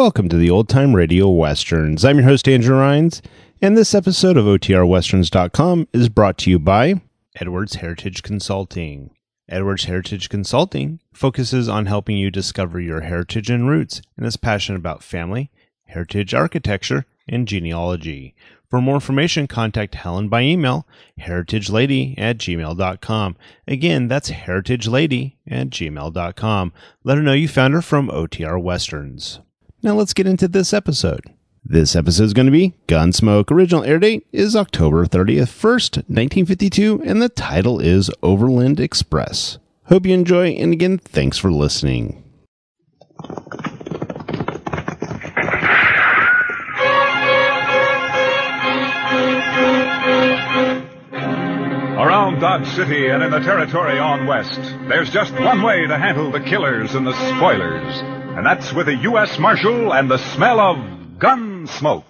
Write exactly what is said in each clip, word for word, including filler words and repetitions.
welcome to the Old Time Radio Westerns. I'm your host, Andrew Rhynes, and this episode of O T R Westerns dot com is brought to you by Edwards Heritage Consulting. Edwards Heritage Consulting focuses on helping you discover your heritage and roots and is passionate about family, heritage architecture, and genealogy. For more information, contact Helen by email, heritagelady at gmail dot com. Again, that's heritagelady at gmail dot com. Let her know you found her from O T R Westerns. Now let's get into this episode. This episode is going to be Gunsmoke. Original air date is October thirtieth, first, nineteen fifty-two, and the title is Overland Express. Hope you enjoy, and again, thanks for listening. Around Dodge City and in the territory on west, there's just one way to handle the killers and the spoilers, and that's with a U S Marshal and the smell of gun smoke.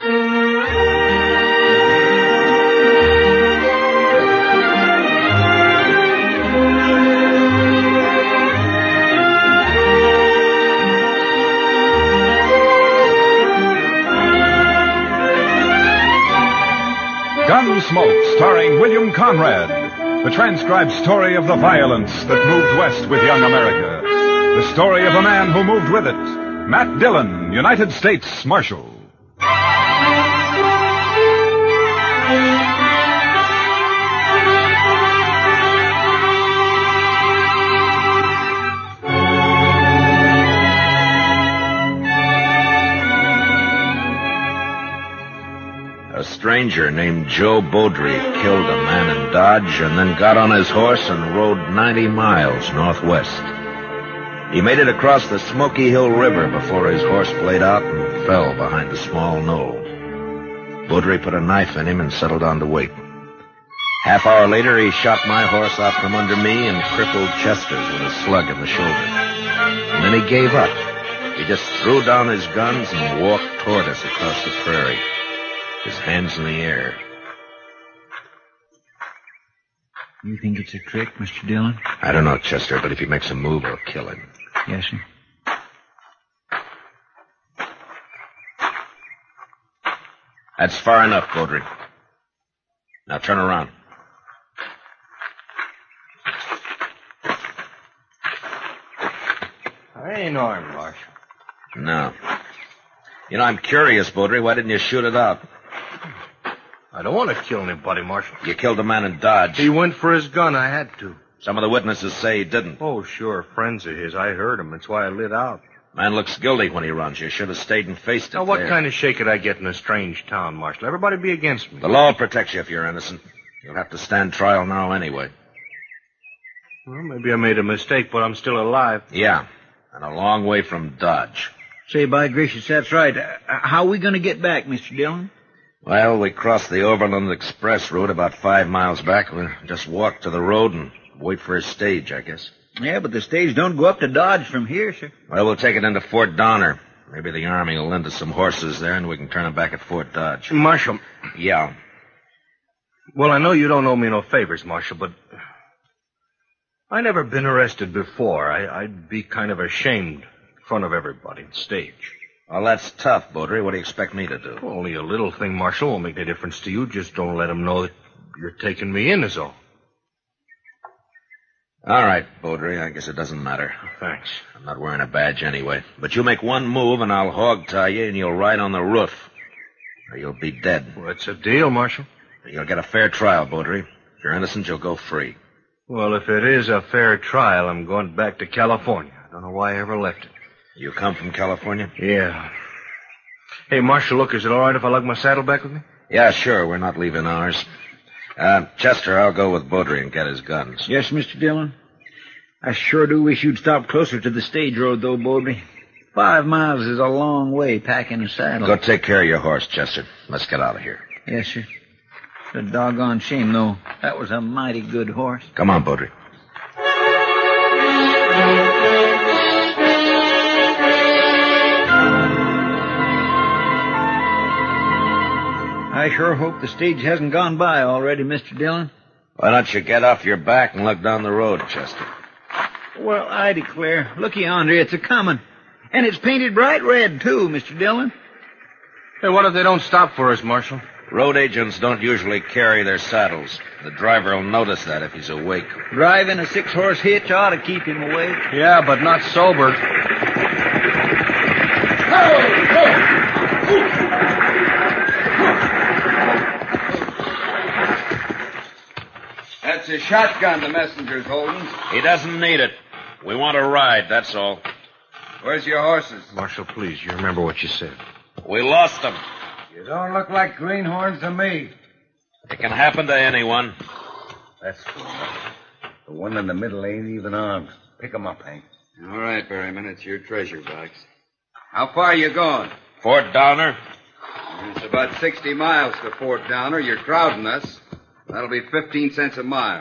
Gunsmoke, starring William Conrad, the transcribed story of the violence that moved west with young America. The story of a man who moved with it, Matt Dillon, United States Marshal. A stranger named Joe Beaudry killed a man in Dodge and then got on his horse and rode ninety miles northwest. He made it across the Smoky Hill River before his horse played out and fell behind a small knoll. Beaudry put a knife in him and settled on to wait. Half hour later, he shot my horse out from under me and crippled Chester's with a slug in the shoulder. And then he gave up. He just threw down his guns and walked toward us across the prairie, his hands in the air. You think it's a trick, Mister Dillon? I don't know, Chester, but if he makes a move, I'll kill him. Yes, sir. That's far enough, Beaudry. Now turn around. I ain't armed, Marshal. No. You know, I'm curious, Beaudry. Why didn't you shoot it out? I don't want to kill anybody, Marshal. You killed a man in Dodge. He went for his gun. I had to. Some of the witnesses say he didn't. Oh, sure. Friends of his. I heard him. That's why I lit out. Man looks guilty when he runs. You should have stayed and faced it. Now, what there. kind of shake could I get in a strange town, Marshal? Everybody be against me. The law protects you if you're innocent. You'll have to stand trial now anyway. Well, maybe I made a mistake, but I'm still alive. Yeah, and a long way from Dodge. Say, by gracious, that's right. Uh, how are we going to get back, Mister Dillon? Well, we crossed the Overland Express route about five miles back. We'll just walk to the road and wait for a stage, I guess. Yeah, but the stage don't go up to Dodge from here, sir. Well, we'll take it into Fort Donner. Maybe the Army will lend us some horses there, and we can turn them back at Fort Dodge. Marshal. Yeah. Well, I know you don't owe me no favors, Marshal, but I never been arrested before. I, I'd be kind of ashamed in front of everybody on stage. Well, that's tough, Beaudry. What do you expect me to do? Only a little thing, Marshal. Won't make any difference to you. Just don't let them know that you're taking me in, is all. All right, Beaudry. I guess it doesn't matter. Thanks. I'm not wearing a badge anyway. But you make one move, and I'll hog-tie you, and you'll ride on the roof. Or you'll be dead. Well, it's a deal, Marshal. You'll get a fair trial, Beaudry. If you're innocent, you'll go free. Well, if it is a fair trial, I'm going back to California. I don't know why I ever left it. You come from California? Yeah. Hey, Marshal, look, is it all right if I lug my saddle back with me? Yeah, sure. We're not leaving ours. Uh, Chester, I'll go with Beaudry and get his guns. Yes, Mister Dillon. I sure do wish you'd stop closer to the stage road, though, Beaudry. Five miles is a long way packing a saddle. Go take care of your horse, Chester. Let's get out of here. Yes, sir. It's a doggone shame, though. That was a mighty good horse. Come on, Beaudry. I sure hope the stage hasn't gone by already, Mister Dillon. Why don't you get off your back and look down the road, Chester? Well, I declare. Look yonder, it's a-coming. And it's painted bright red, too, Mister Dillon. Hey, what if they don't stop for us, Marshal? Road agents don't usually carry their saddles. The driver will notice that if he's awake. Driving a six-horse hitch ought to keep him awake. Yeah, but not sober. That's a shotgun the messenger's holding. He doesn't need it. We want a ride, that's all. Where's your horses? Marshal, please, you remember what you said. We lost them. You don't look like greenhorns to me. It can happen to anyone. That's good. The one in the middle ain't even armed. Pick 'em up, Hank. All right, Berryman, it's your treasure box. How far you going? Fort Downer? It's about sixty miles to Fort Downer. You're crowding us. That'll be fifteen cents a mile.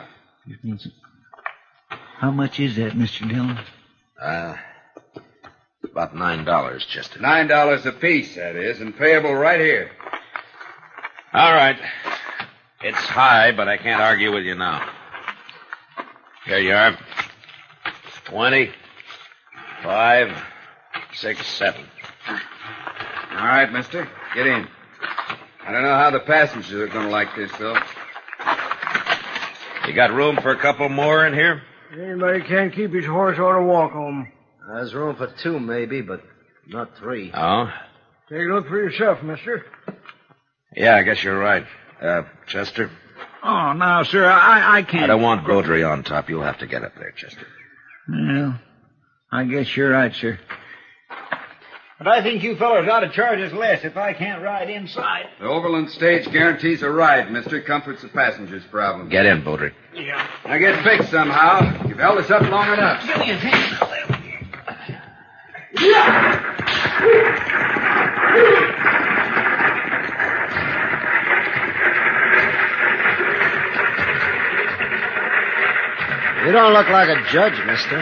How much is that, Mister Dillon? Uh, about nine dollars, Chester. Nine dollars apiece, that is, and payable right here. All right. It's high, but I can't argue with you now. Here you are. Twenty, five, six, seven. All right, mister. Get in. I don't know how the passengers are going to like this, though. You got room for a couple more in here? Anybody can't keep his horse ought to walk home. There's room for two, maybe, but not three. Oh? Take a look for yourself, mister. Yeah, I guess you're right. Uh, Chester? Oh, now, sir, I, I can't... I don't want Beaudry on top. You'll have to get up there, Chester. Well, I guess you're right, sir. But I think you fellas ought to charge us less if I can't ride inside. The Overland stage guarantees a ride, mister. Comforts the passengers' problem. Get in, Beaudry. Yeah. Now get fixed somehow. You've held us up long enough. Give me a hand. You don't look like a judge, mister.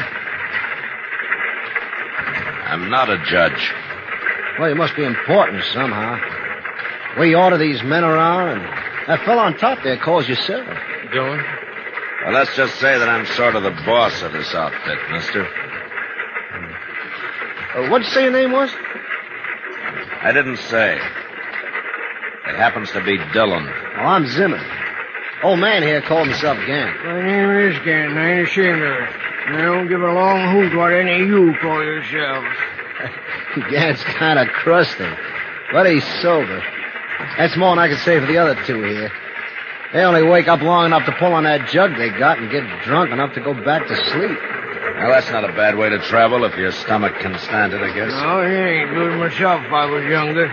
I'm not a judge. Well, you must be important somehow. We order these men around, and that fellow on top there calls you sir. Dillon? Well, let's just say that I'm sort of the boss of this outfit, mister. Uh, what'd you say your name was? I didn't say. It happens to be Dillon. Oh, I'm Zimmer. Old man here called himself Gant. My name is Gann. I ain't ashamed of it. I don't give a long hoot what any of you call yourselves. Gant's kind of crusty, but he's sober. That's more than I can say for the other two here. They only wake up long enough to pull on that jug they got and get drunk enough to go back to sleep. Well, that's not a bad way to travel if your stomach can stand it, I guess. No, he ain't. Do it myself if I was younger.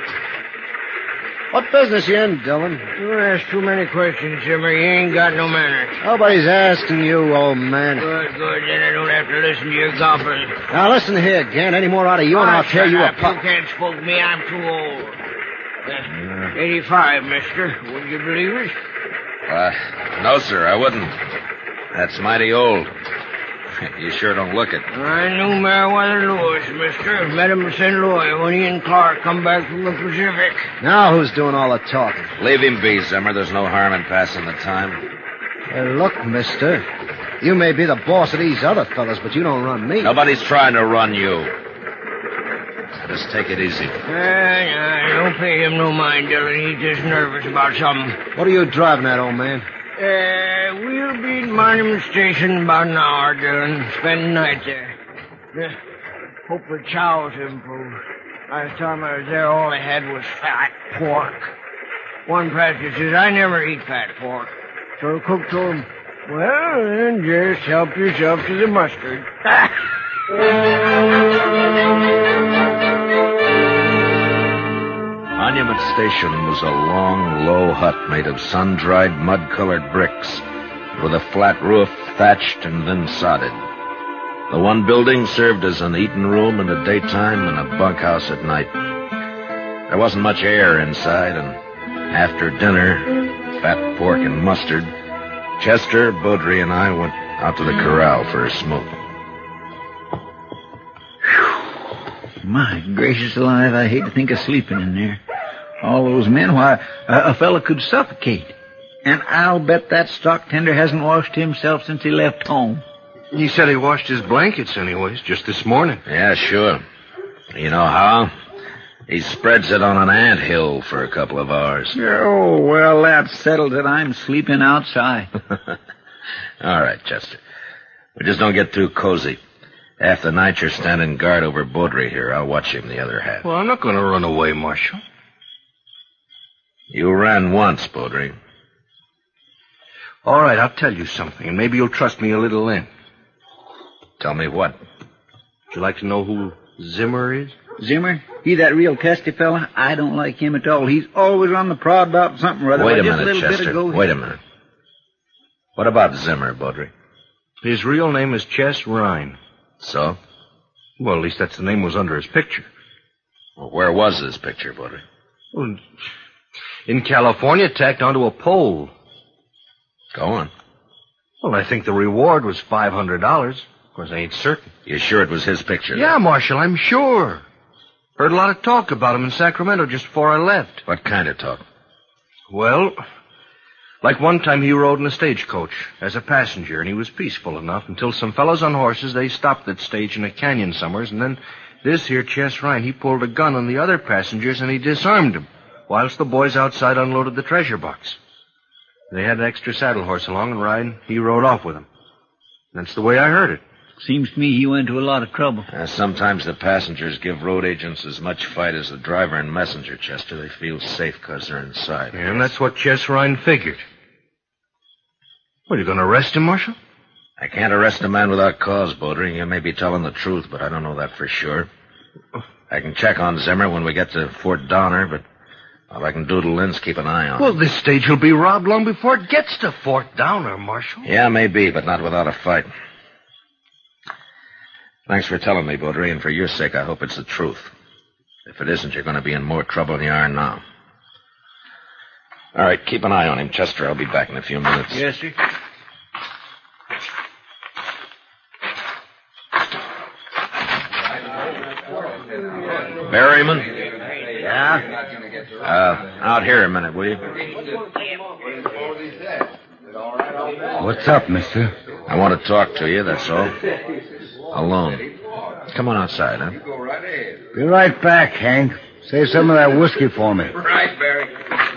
What business you in, Dillon? You ask too many questions, Zimmer. You ain't got no manners. Nobody's asking you, old man. Good, good. Then I don't have to listen to your gobbling. Now, listen here, Gant. Any more out of you, and Oh, I'll tear shut you up. apart. You can't spook me. I'm too old. Uh, eighty-five, mister. Would you believe it? Uh, no, sir, I wouldn't. That's mighty old. You sure don't look it. I knew Meriwether Lewis, mister. Met him in Saint Louis when he and Clark come back from the Pacific. Now who's doing all the talking? Leave him be, Zimmer. There's no harm in passing the time. Hey, look, mister. You may be the boss of these other fellas, but you don't run me. Nobody's trying to run you. Just take it easy. Uh, nah, don't pay him no mind, Dillon. He's just nervous about something. What are you driving at, old man? Uh, we'll be at Monument Station in about an hour, Dillon. Spend the night there. Uh, hope the chow's improved. Last time I was there, all I had was fat pork. One passenger says, I never eat fat pork. So the cook told him, well, then just help yourself to the mustard. Monument Station was a long, low hut made of sun-dried, mud-colored bricks, with a flat roof thatched and then sodded. The one building served as an eating room in the daytime and a bunkhouse at night. There wasn't much air inside, and after dinner, fat pork and mustard, Chester, Beaudry, and I went out to the corral for a smoke. My gracious alive, I hate to think of sleeping in there. All those men, why, a, a fella could suffocate. And I'll bet that stock tender hasn't washed himself since he left home. He said he washed his blankets anyways, just this morning. Yeah, sure. You know how? He spreads it on an ant hill for a couple of hours. Oh, well, that settles it. I'm sleeping outside. All right, Chester. But just don't get too cozy. Half the night you're standing guard over Baudry here. I'll watch him the other half. Well, I'm not going to run away, Marshal. You ran once, Baudry. All right, I'll tell you something, and maybe you'll trust me a little then. Tell me what? Would you like to know who Zimmer is? Zimmer? He that real testy fella? I don't like him at all. He's always on the prod about something or other. Wait a Just minute, little bit Chester. ago, Wait a minute. What about Zimmer, Baudry? His real name is Chess Rhine. So? Well, at least that's the name was under his picture. Well, where was his picture, Baudry? Well, in California, tacked onto a pole. Go on. Well, I think the reward was five hundred dollars. Of course, I ain't certain. You sure it was his picture? Yeah, then? Marshal, I'm sure. Heard a lot of talk about him in Sacramento just before I left. What kind of talk? Well, like one time he rode in a stagecoach as a passenger, and he was peaceful enough until some fellows on horses, they stopped that stage in a canyon somewheres, and then this here Chess Rhine, he pulled a gun on the other passengers, and he disarmed them, whilst the boys outside unloaded the treasure box. They had an extra saddle horse along, and Rhine, he rode off with them. That's the way I heard it. Seems to me he went to a lot of trouble. Uh, sometimes the passengers give road agents as much fight as the driver and messenger, Chester. They feel safe because they're inside. Yeah, and that's what Chess Rhine figured. What, are you going to arrest him, Marshal? I can't arrest a man without cause, Baudry. You may be telling the truth, but I don't know that for sure. I can check on Zimmer when we get to Fort Donner, but all I can do to Lynn's keep an eye on Well, him. this stage will be robbed long before it gets to Fort Donner, Marshal. Yeah, maybe, but not without a fight. Thanks for telling me, Baudry, and for your sake, I hope it's the truth. If it isn't, you're going to be in more trouble than you are now. All right, keep an eye on him, Chester. I'll be back in a few minutes. Yes, sir. Berryman? Yeah? Uh, out here a minute, will you? What's up, mister? I want to talk to you, that's all. Alone. Come on outside, huh? Be right back, Hank. Save some of that whiskey for me. Right, Barry.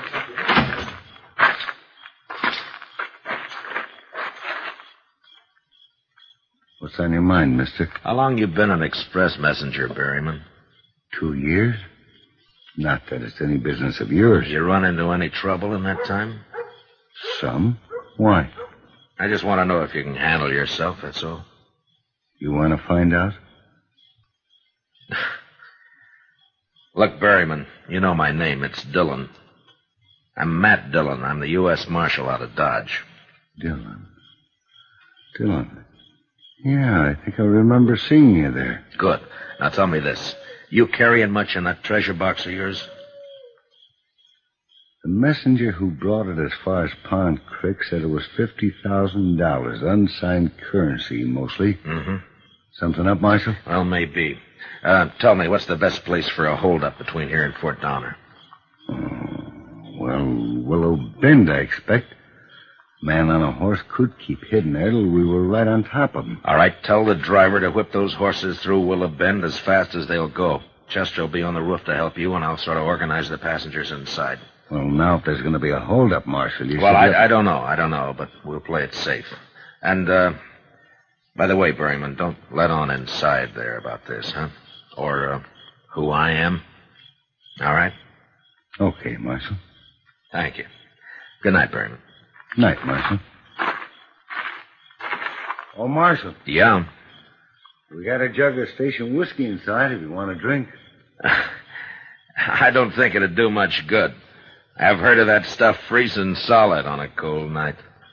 What's on your mind, mister? How long you been an express messenger, Berryman? Two years? Not that it's any business of yours. Did you run into any trouble in that time? Some? Why? I just want to know if you can handle yourself, that's all. You want to find out? Look, Berryman, you know my name. It's Dillon. I'm Matt Dillon. I'm the U S Marshal out of Dodge. Dillon. Dillon. Yeah, I think I remember seeing you there. Good. Now tell me this. You carrying much in that treasure box of yours? The messenger who brought it as far as Pond Creek said it was fifty thousand dollars, unsigned currency, mostly. Mm-hmm. Something up, Marshal? Well, maybe. Uh, tell me, what's the best place for a holdup between here and Fort Donner? Oh, well, Willow Bend, I expect. Man on a horse could keep hidden there till we were right on top of him. All right, tell the driver to whip those horses through Willow Bend as fast as they'll go. Chester will be on the roof to help you, and I'll sort of organize the passengers inside. Well, now, if there's going to be a holdup, Marshal, you Well, should... I, let- I don't know. I don't know, but we'll play it safe. And, uh, by the way, Berryman, don't let on inside there about this, huh? Or, uh, who I am. All right? Okay, Marshal. Thank you. Good night, Berryman. Night, Marshal. Oh, Marshal, Yeah. we got a jug of station whiskey inside if you want a drink. I don't think it'd do much good. I've heard of that stuff freezing solid on a cold night.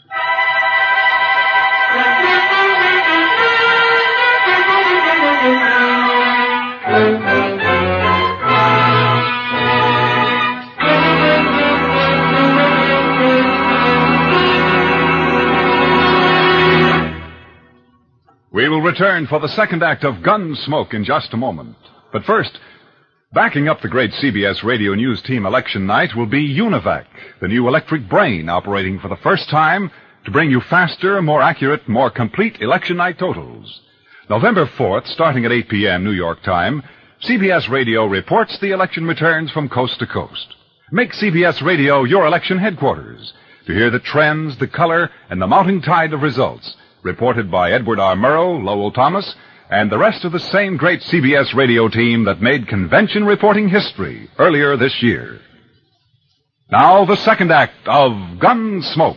We will return for the second act of Gunsmoke in just a moment. But first, backing up the great C B S Radio News Team election night will be Univac, the new electric brain operating for the first time to bring you faster, more accurate, more complete election night totals. November fourth, starting at eight p.m. New York time, C B S Radio reports the election returns from coast to coast. Make C B S Radio your election headquarters to hear the trends, the color, and the mounting tide of results reported by Edward R. Murrow, Lowell Thomas, and the rest of the same great C B S Radio team that made convention reporting history earlier this year. Now, the second act of Gunsmoke.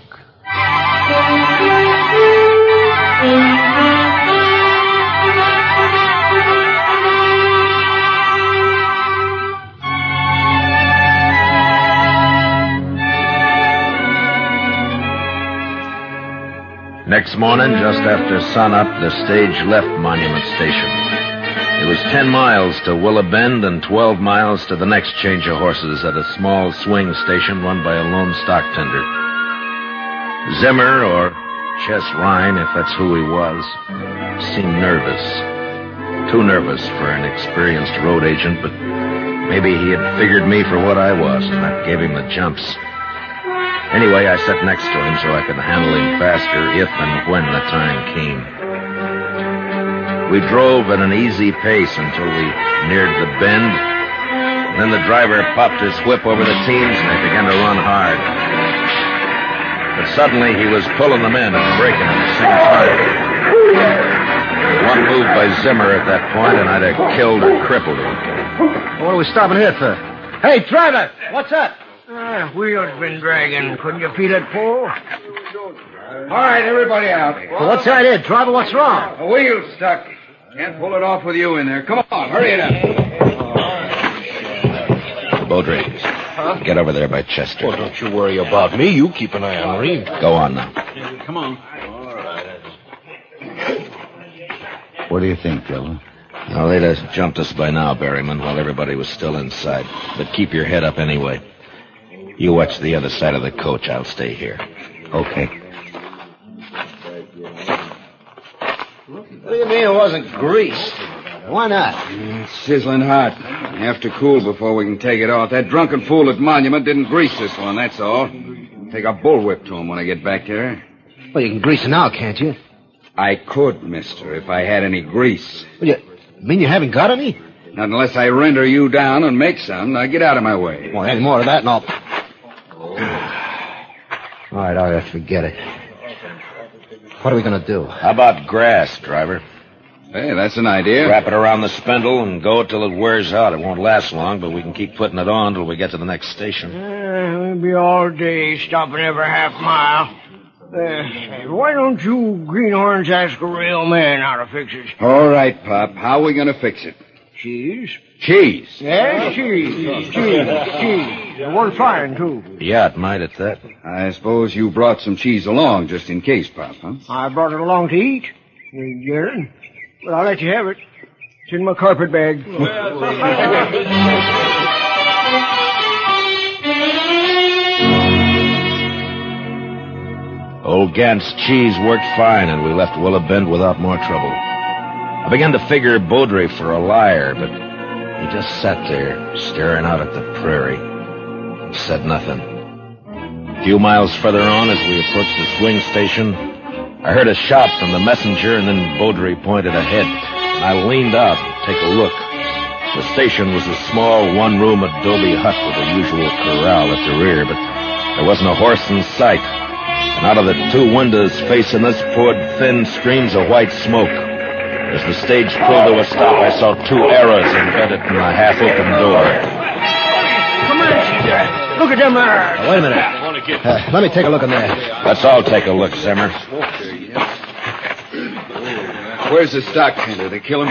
Next morning, just after sunup, the stage left Monument Station. It was ten miles to Willow Bend and twelve miles to the next change of horses at a small swing station run by a lone stock tender. Zimmer, or Chess Ryan, if that's who he was, seemed nervous. Too nervous for an experienced road agent, but maybe he had figured me for what I was, and that gave him the jumps. Anyway, I sat next to him so I could handle him faster if and when the time came. We drove at an easy pace until we neared the bend. Then the driver popped his whip over the teams and they began to run hard. But suddenly he was pulling them in and braking at the same time. One move by Zimmer at that point and I'd have killed or crippled him. What are we stopping here for? Hey, driver, what's up? Ah, wheels been dragging. Couldn't you feel it pull? All right, everybody out. Well, what's the idea, driver? What's wrong? The wheel's stuck. Can't pull it off with you in there. Come on, hurry it up. Beaudry, huh? Get over there by Chester. Well, don't you worry about me. You keep an eye on Reeve. Go on now. Come on. What do you think, Dillon? Well, they'd have jumped us by now, Berryman, while everybody was still inside. But keep your head up anyway. You watch the other side of the coach. I'll stay here. Okay. What do you mean it wasn't greased? Why not? It's sizzling hot. Have to cool before we can take it off. That drunken fool at Monument didn't grease this one, that's all. Take a bullwhip to him when I get back there. Well, you can grease it now, can't you? I could, mister, if I had any grease. Well, you mean you haven't got any? Not unless I render you down and make some. Now get out of my way. Well, any more of that and I'll... All right, all right, forget it. What are we going to do? How about grass, driver? Hey, that's an idea. Wrap it around the spindle and go till it wears out. It won't last long, but we can keep putting it on till we get to the next station. Uh, we'll be all day stopping every half mile. Uh, why don't you greenhorns ask a real man how to fix it? All right, Pop. How are we going to fix it? Cheese? Cheese? Yes, cheese. Cheese. Cheese. It works fine, too. Yeah, it might at that. I suppose you brought some cheese along just in case, Pop, huh? I brought it along to eat. You get it? But I'll let you have it. It's in my carpet bag. Old Gant's cheese worked fine, and we left Willow Bend without more trouble. I began to figure Beaudry for a liar, but he just sat there, staring out at the prairie, and said nothing. A few miles further on, as we approached the swing station, I heard a shout from the messenger, and then Beaudry pointed ahead. And I leaned out to take a look. The station was a small one-room adobe hut with the usual corral at the rear, but there wasn't a horse in sight. And out of the two windows facing us poured thin streams of white smoke. As the stage pulled to a stop, I saw two arrows embedded in the half-open door. Come on, look at them arrows. Now, wait a minute. Uh, let me take a look in there. Let's all take a look, Zimmer. Where's the stock tender? They kill him?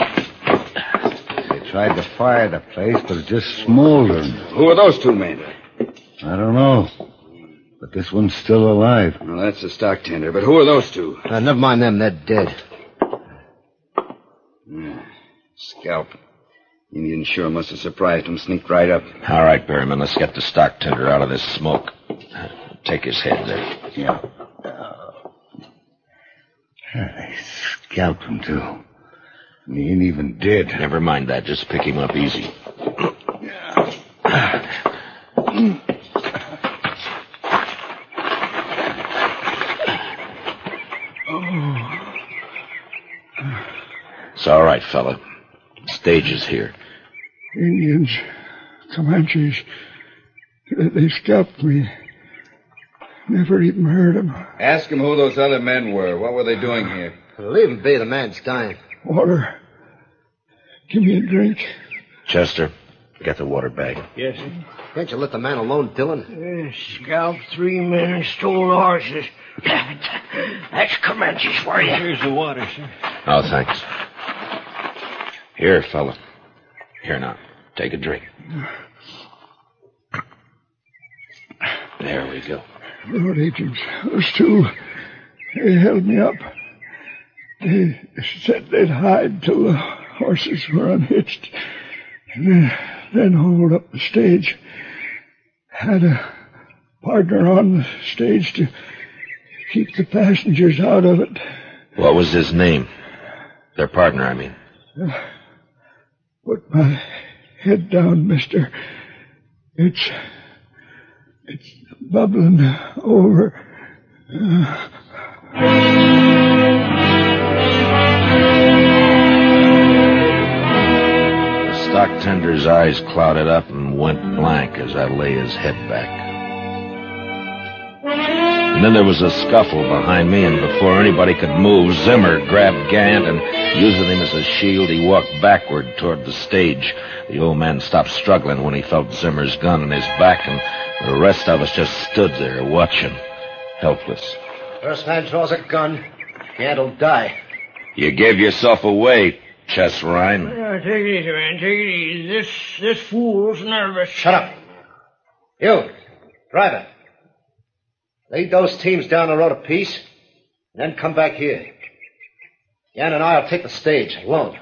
They tried to fire the place, but it's just smoldering. Who are those two men? I don't know. But this one's still alive. Well, that's the stock tender. But who are those two? Uh, never mind them. They're dead. Yeah. Scalp. Indian sure must have surprised him. Sneaked right up. All right, Berryman, let's get the stock tender out of this smoke. Take his head there. Yeah. They scalped him, too. And he ain't even dead. Never mind that. Just pick him up easy. It's all right, fella. Stage is here. Indians, Comanches. They scalped me. Never even heard them. Ask him who those other men were. What were they doing here? Leave him be. The man's dying. Water. Give me a drink. Chester, get the water bag. Yes, sir. Can't you let the man alone, Dillon? Uh, scalped three men and stole the horses. That's Comanches for you. Here's the water, sir. Oh, thanks. Here, fella. Here now. Take a drink. There we go. Road agents, those two, they held me up. They said they'd hide till the horses were unhitched, and then, then hold up the stage. Had a partner on the stage to keep the passengers out of it. What was his name? Their partner, I mean. Uh, put my head down, mister. It's... It's bubbling over. Uh... The stock tender's eyes clouded up and went blank as I lay his head back. And then there was a scuffle behind me, and before anybody could move, Zimmer grabbed Gant, and using him as a shield, he walked backward toward the stage. The old man stopped struggling when he felt Zimmer's gun in his back, and the rest of us just stood there watching, helpless. First man draws a gun, Gant'll die. You gave yourself away, Chess Ryan. Yeah, take it easy, man. Take it easy. This, this fool's nervous. Shut up. You, driver. Lead those teams down the road a piece, and then come back here. Jan and I'll take the stage alone.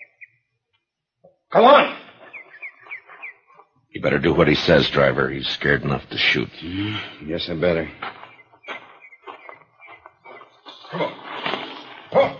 Come on! You better do what he says, driver. He's scared enough to shoot. Mm, guess I better. Come on. Come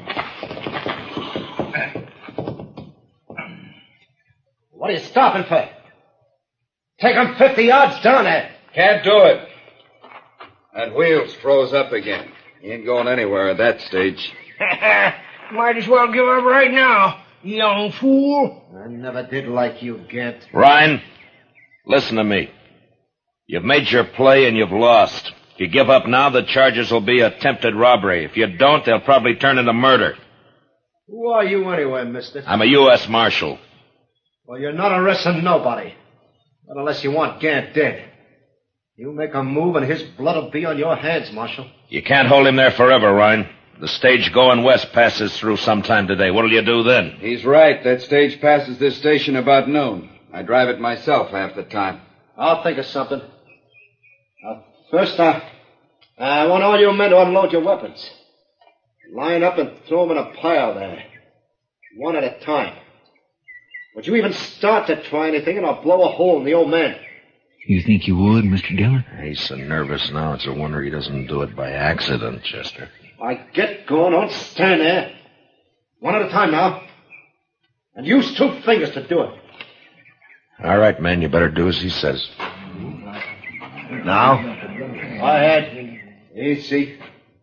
on. What are you stopping for? Take him fifty yards down there. Can't do it. That wheel's froze up again. He ain't going anywhere at that stage. Might as well give up right now, you young fool. I never did like you, Gant. Ryan, listen to me. You've made your play and you've lost. If you give up now, the charges will be attempted robbery. If you don't, they'll probably turn into murder. Who are you anyway, mister? I'm a U S Marshal. Well, you're not arresting nobody. Not unless you want Gant dead. You make a move and his blood will be on your hands, Marshal. You can't hold him there forever, Ryan. The stage going west passes through sometime today. What'll you do then? He's right. That stage passes this station about noon. I drive it myself half the time. I'll think of something. Uh, first, uh, I want all you men to unload your weapons. Line up and throw them in a pile there. One at a time. Would you even start to try anything, and I'll blow a hole in the old man. You think you would, Mister Dillon? He's so nervous now, it's a wonder he doesn't do it by accident, Chester. I get going, don't stand there. One at a time now. And use two fingers to do it. All right, man, you better do as he says. Now? Go ahead. Easy.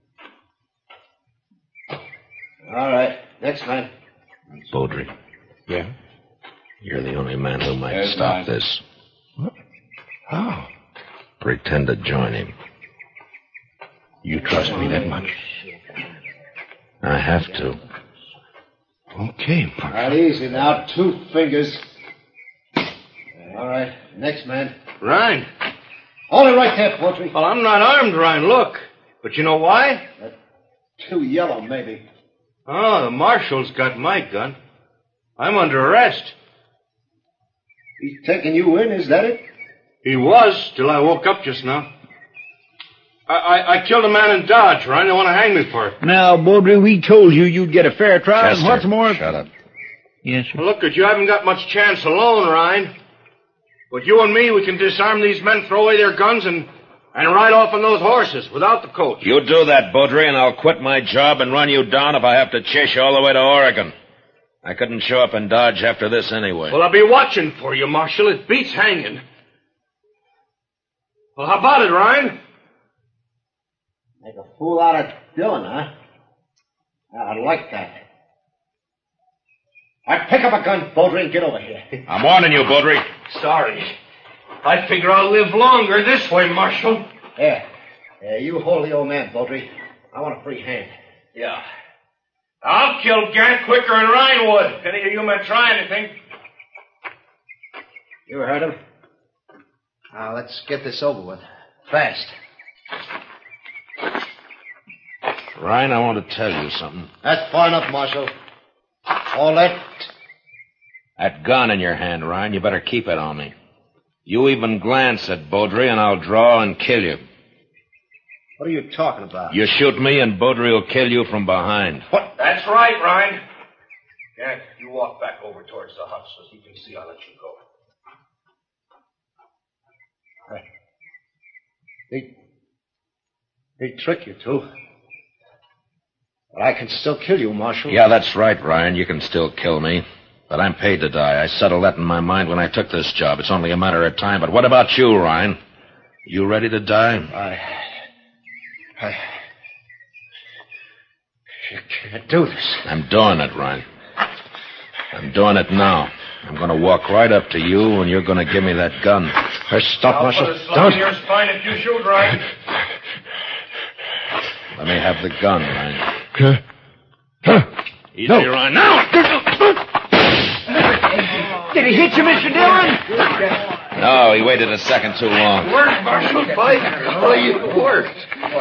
All right. Next man. Beaudry. Yeah? You're the only man who might There's stop mine. this. What? How? Pretend to join him. You trust me that much? I have to. Okay, All right, easy now. Two fingers. All right. Next man. Ryan. Hold it right there, Poultry. Well, I'm not armed, Ryan. Look. But you know why? Too yellow, maybe. Oh, the marshal's got my gun. I'm under arrest. He's taking you in, is that it? He was, till I woke up just now. I, I, I killed a man in Dodge, Ryan. They want to hang me for it. Now, Beaudry, we told you you'd get a fair trial, and Chester, what's more... shut up. Yes, sir. Well, look, at you haven't got much chance alone, Ryan. But you and me, we can disarm these men, throw away their guns, and, and ride off on those horses without the coach. You do that, Beaudry, and I'll quit my job and run you down if I have to chase you all the way to Oregon. I couldn't show up in Dodge after this anyway. Well, I'll be watching for you, Marshal. It beats hanging. Well, how about it, Ryan? Make a fool out of Dillon, huh? I like that. right, pick up a gun, Baudry, and get over here. I'm warning you, Baudry. Sorry. I figure I'll live longer this way, Marshal. Here. Yeah, you hold the old man, Baudry. I want a free hand. Yeah. I'll kill Gant quicker than Ryan would. If any of you men try anything. You heard him. Now, let's get this over with. Fast. Ryan, I want to tell you something. That's far enough, Marshal. All that... That gun in your hand, Ryan, you better keep it on me. You even glance at Baudry, and I'll draw and kill you. What are you talking about? You shoot me, and Baudry will kill you from behind. What? That's right, Ryan. Gant, you walk back over towards the hut so he can see I'll let you go. They... They trick you, too. But I can still kill you, Marshal. Yeah, that's right, Ryan. You can still kill me. But I'm paid to die. I settled that in my mind when I took this job. It's only a matter of time. But what about you, Ryan? You ready to die? I... I... You can't do this. I'm doing it, Ryan. I'm doing it now. I'm going to walk right up to you, and you're going to give me that gun. Hey, stop, I'll Marshal. put a slug Don't. in your spine if you shoot, Ryan. Let me have the gun, Ryan. Easy, No. Ryan. Now! Did he hit you, Mister Dillon? No, he waited a second too long. Worked, Marshal. By golly, it worked.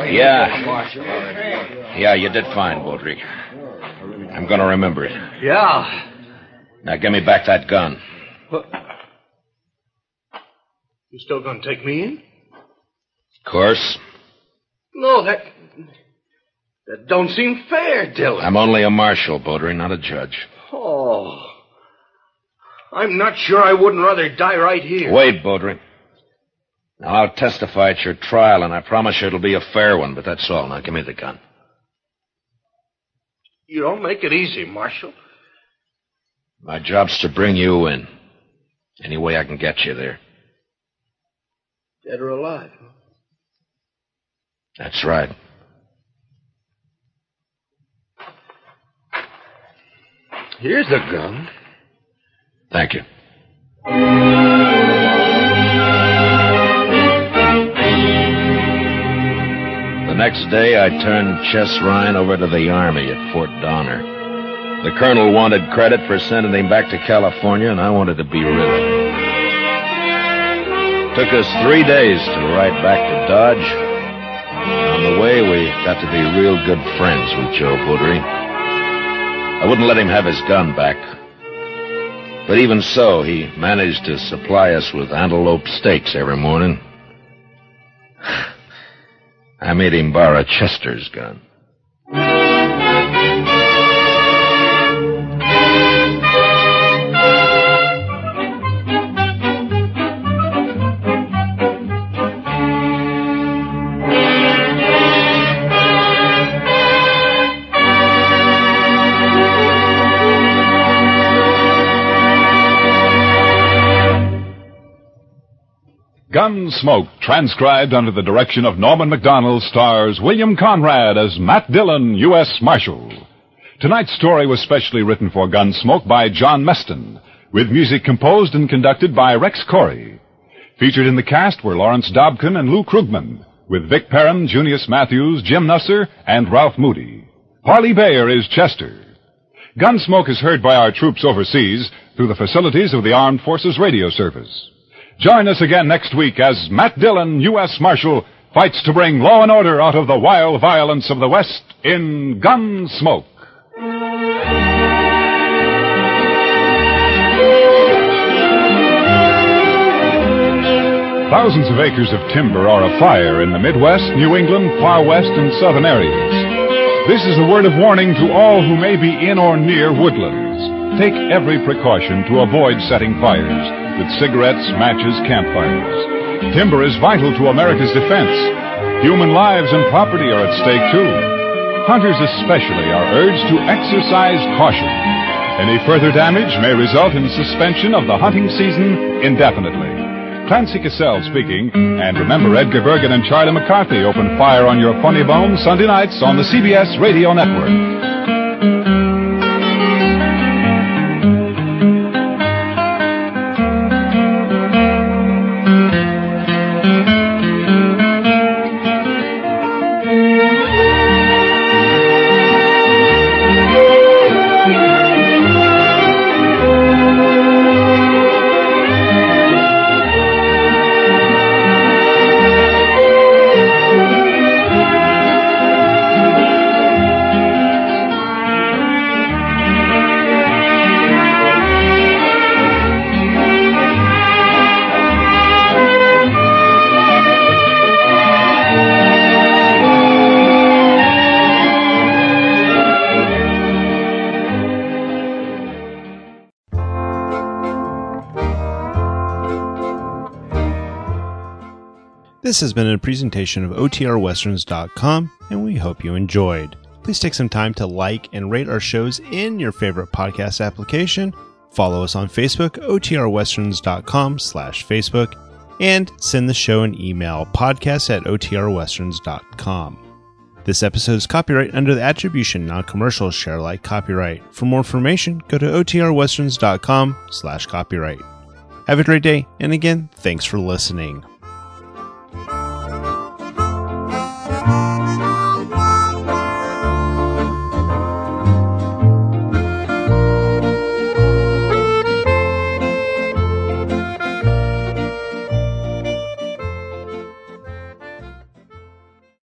Yeah. Yeah, you did fine, Baudry. I'm going to remember it. Yeah. Now give me back that gun. What? You still gonna take me in? Of course. No, that... That don't seem fair, Dillon. I'm only a marshal, Baudry, not a judge. Oh. I'm not sure I wouldn't rather die right here. Wait, Baudry. Now, I'll testify at your trial, and I promise you it'll be a fair one, but that's all. Now, give me the gun. You don't make it easy, Marshal. My job's to bring you in. Any way I can get you there. Dead or alive, huh? That's right. Here's the gun. Thank you. The next day, I turned Chess Ryan over to the Army at Fort Donner. The colonel wanted credit for sending him back to California, and I wanted to be rid of him. Took us three days to ride back to Dodge. On the way, we got to be real good friends with Joe Baudry. I wouldn't let him have his gun back. But even so, he managed to supply us with antelope steaks every morning. I made him borrow Chester's gun. Gunsmoke, transcribed under the direction of Norman Macdonald, stars William Conrad as Matt Dillon, U S Marshal. Tonight's story was specially written for Gunsmoke by John Meston, with music composed and conducted by Rex Corey. Featured in the cast were Lawrence Dobkin and Lou Krugman, with Vic Perrin, Junius Matthews, Jim Nusser, and Ralph Moody. Parley Bayer is Chester. Gunsmoke is heard by our troops overseas through the facilities of the Armed Forces Radio Service. Join us again next week as Matt Dillon, U S Marshal, fights to bring law and order out of the wild violence of the West in Gunsmoke. Thousands of acres of timber are afire in the Midwest, New England, Far West, and Southern areas. This is a word of warning to all who may be in or near woodlands. Take every precaution to avoid setting fires with cigarettes, matches, campfires. Timber is vital to America's defense. Human lives and property are at stake, too. Hunters especially are urged to exercise caution. Any further damage may result in suspension of the hunting season indefinitely. Clancy Cassell speaking, and remember Edgar Bergen and Charlie McCarthy open fire on your funny bone Sunday nights on the C B S Radio Network. This has been a presentation of O T R westerns dot com, and we hope you enjoyed. Please take some time to like and rate our shows in your favorite podcast application. Follow us on Facebook, O T R westerns dot com slash Facebook, and send the show an email, podcast at O T R westerns dot com. This episode is copyright under the Attribution Non-Commercial Share Alike copyright. For more information, go to O T R westerns dot com slash copyright. Have a great day, and again, thanks for listening.